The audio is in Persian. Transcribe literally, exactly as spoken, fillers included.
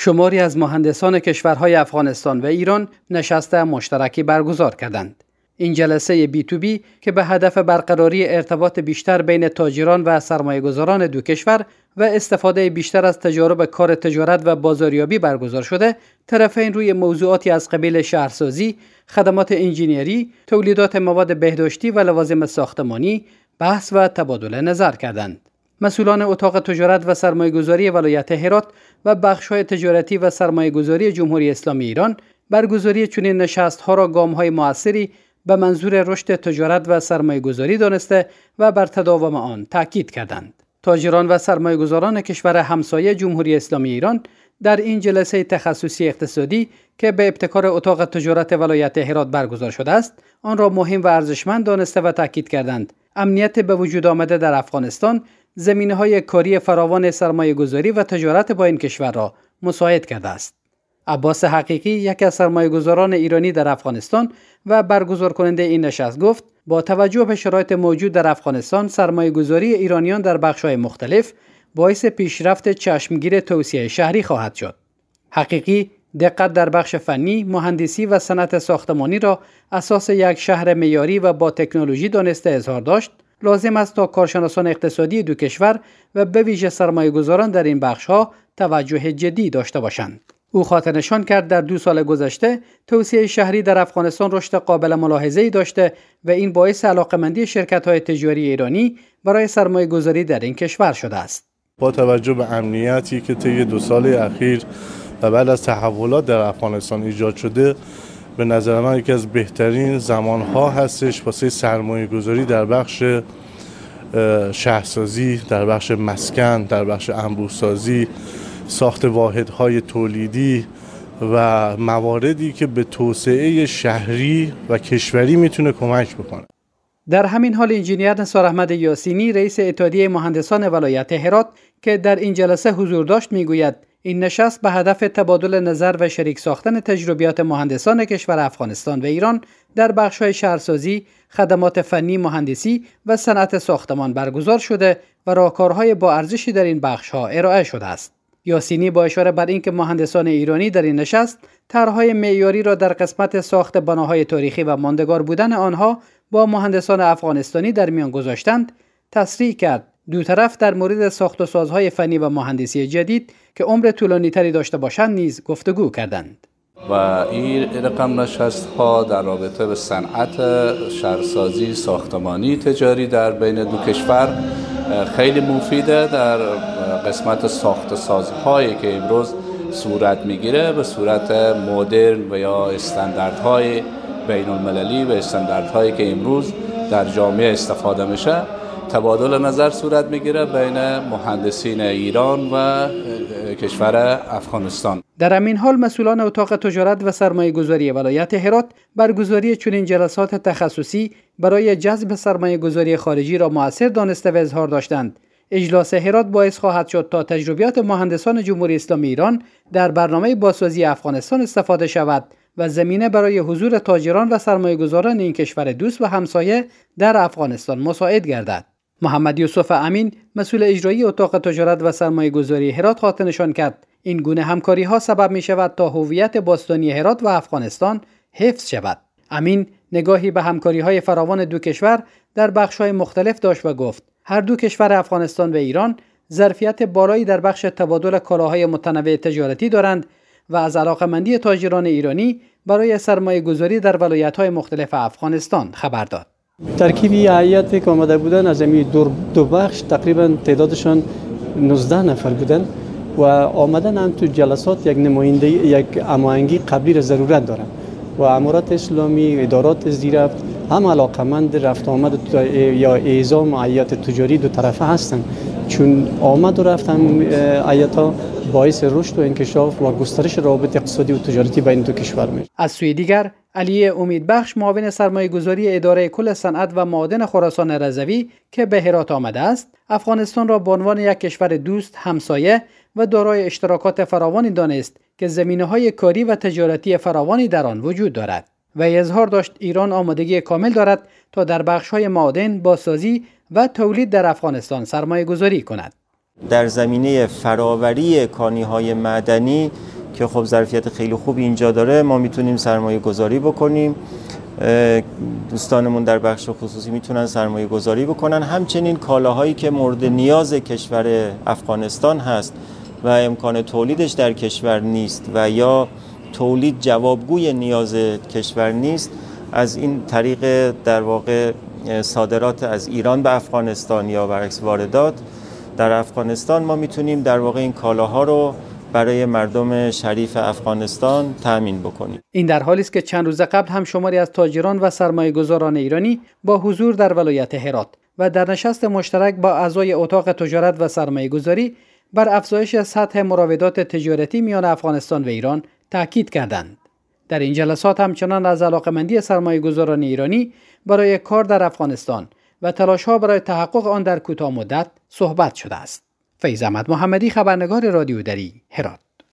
شماری از مهندسان کشورهای افغانستان و ایران نشست مشترکی برگزار کردند. این جلسه بی تو بی که به هدف برقراری ارتباط بیشتر بین تاجران و سرمایه‌گذاران دو کشور و استفاده بیشتر از تجارب کار تجارت و بازاریابی برگزار شده، طرفین روی موضوعاتی از قبیل شهرسازی، خدمات انجینیری، تولیدات مواد بهداشتی و لوازم ساختمانی بحث و تبادل نظر کردند. مسئولان اتاق تجارت و سرمایه‌گذاری ولایت هرات و بخش‌های تجارتی و سرمایه‌گذاری جمهوری اسلامی ایران برگزاری چنین نشست‌ها را گام‌های مؤثری به منظور رشد تجارت و سرمایه‌گذاری دانسته و بر تداوم آن تاکید کردند. تاجران و سرمایه‌گذاران کشور همسایه جمهوری اسلامی ایران در این جلسه تخصصی اقتصادی که به ابتکار اتاق تجارت ولایت هرات برگزار شده است، آن را مهم و ارزشمند دانسته و تاکید کردند. امنیت به وجود آمده در افغانستان زمینه‌های کاری فراوان سرمایه‌گذاری و تجارت با این کشور را مساعد کرده است. عباس حقیقی، یکی از سرمایه‌گذاران ایرانی در افغانستان و برگزار کننده این نشست، گفت با توجه به شرایط موجود در افغانستان، سرمایه‌گذاری ایرانیان در بخش‌های مختلف باعث پیشرفت چشمگیر توسعه شهری خواهد شد. حقیقی دقت در بخش فنی، مهندسی و صنعت ساختمانی را اساس یک شهر معیاری و با تکنولوژی دانسته اظهار داشت. لازم است تا کارشناسان اقتصادی دو کشور و به ویژه سرمایه‌گذاران در این بخش‌ها توجه جدی داشته باشند. او خاطر نشان کرد در دو سال گذشته توسعه شهری در افغانستان رشد قابل ملاحظه‌ای داشته و این باعث علاقه‌مندی شرکت‌های تجاری ایرانی برای سرمایه‌گذاری در این کشور شده است. با توجه به امنیتی که طی دو سال اخیر و بعد از تحولات در افغانستان ایجاد شده، به نظر من یکی از بهترین زمان‌ها هستش واسه سرمایه‌گذاری در بخش شهرسازی، در بخش مسکن، در بخش انبوه‌سازی، ساخت واحدهای تولیدی و مواردی که به توسعه شهری و کشوری میتونه کمک بکنه. در همین حال انجینیر نثار احمد یاسینی، رئیس اتحادیه مهندسان ولایت هرات که در این جلسه حضور داشت، میگوید این نشست به هدف تبادل نظر و شریک ساختن تجربیات مهندسان کشور افغانستان و ایران در بخش‌های شهرسازی، خدمات فنی، مهندسی و صنعت ساختمان برگزار شده و راهکارهای با ارزشی در این بخش‌ها ارائه شده است. یاسینی با اشاره بر اینکه مهندسان ایرانی در این نشست طرح‌های معیاری را در قسمت ساخت بناهای تاریخی و ماندگار بودن آنها با مهندسان افغانستانی در میان گذاشتند، تصریح کرد دو طرف در مورد ساخت و سازهای فنی و مهندسی جدید که عمر طولانی‌تری داشته باشند نیز گفتگو کردند. و این رقم نشست‌ها در رابطه به صنعت شهرسازی، ساختمانی، تجاری در بین دو کشور خیلی مفیده. در قسمت ساخت سازهایی که امروز صورت میگیره به صورت مدرن و یا استانداردهای بین المللی و استانداردهایی که امروز در جامعه استفاده میشه، تبادل نظر صورت میگیره بین مهندسین ایران و کشور افغانستان. در همین حال مسئولان اتاق تجارت و سرمایه‌گذاری ولایت هرات برگزاری چنین جلسات تخصصی برای جذب سرمایه‌گذاری خارجی را مؤثر دانسته و اظهار داشتند. اجلاس هرات باعث خواهد شد تا تجربیات مهندسان جمهوری اسلامی ایران در برنامه بازسازی افغانستان استفاده شود و زمینه برای حضور تاجران و سرمایه‌گذاران این کشور دوست و همسایه در افغانستان مساعد گردد. محمد یوسف امین، مسئول اجرایی اتاق تجارت و سرمایه‌گذاری هرات، خاطر نشان کرد این گونه همکاری‌ها سبب می‌شود تا هویت باستانی هرات و افغانستان حفظ شود. امین نگاهی به همکاری‌های فراوان دو کشور در بخش‌های مختلف داشت و گفت هر دو کشور افغانستان و ایران ظرفیت بالایی در بخش تبادل کالاهای متنوع تجارتی دارند و از علاقه‌مندی تاجران ایرانی برای سرمایه‌گذاری در ولایت‌های مختلف افغانستان خبر داد. ترکیب هیئتی که آمده بودن از این دو, دو بخش تقریبا تعدادشان نوزده نفر بودن و آمدن هم تو جلسات یک نماینده یک هماهنگی قبلی را ضرورت دارن و امارات اسلامی، ادارات زیرفت هم علاقمند رفت آمد یا اعزام هیئت تجاری دو طرفه هستند، چون آمد و رفت هم هیئت‌ها باعث رشد و انکشاف و گسترش روابط اقتصادی و تجارتی بین دو کشور میشه. از سوی دیگر علی امیدبخش، معاون سرمایه‌گذاری اداره کل صنعت و معادن خراسان رضوی که به هرات آمده است، افغانستان را به عنوان یک کشور دوست، همسایه و دارای اشتراکات فراوانی دانست که زمینه‌های کاری و تجارتی فراوانی در آن وجود دارد و اظهار داشت ایران آمادگی کامل دارد تا در بخش‌های معادن، بازسازی و تولید در افغانستان سرمایه‌گذاری کند. در زمینه فراوری کانی‌های معدنی که خب ظرفیت خیلی خوبی اینجا داره ما میتونیم سرمایه گذاری بکنیم. دوستانمون در بخش خصوصی میتونن سرمایه گذاری بکنن. همچنین کالاهایی که مورد نیاز کشور افغانستان هست و امکان تولیدش در کشور نیست و یا تولید جوابگوی نیاز کشور نیست، از این طریق در واقع صادرات از ایران به افغانستان یا برعکس واردات در افغانستان ما میتونیم در واقع این کالاها رو برای مردم شریف افغانستان تأمین بکنیم. این در حالی است که چند روز قبل هم شماری از تاجران و سرمایه‌گذاران ایرانی با حضور در ولایت هرات و در نشست مشترک با اعضای اتاق تجارت و سرمایه‌گذاری بر افزایش سطح مراودات تجارتی میان افغانستان و ایران تاکید کردند. در این جلسات همچنان از علاقه‌مندی سرمایه‌گذاران ایرانی برای کار در افغانستان و تلاش‌ها برای تحقق آن در کوتاه مدت صحبت شده است. فیض احمد محمدی، خبرنگار رادیو دری، هرات.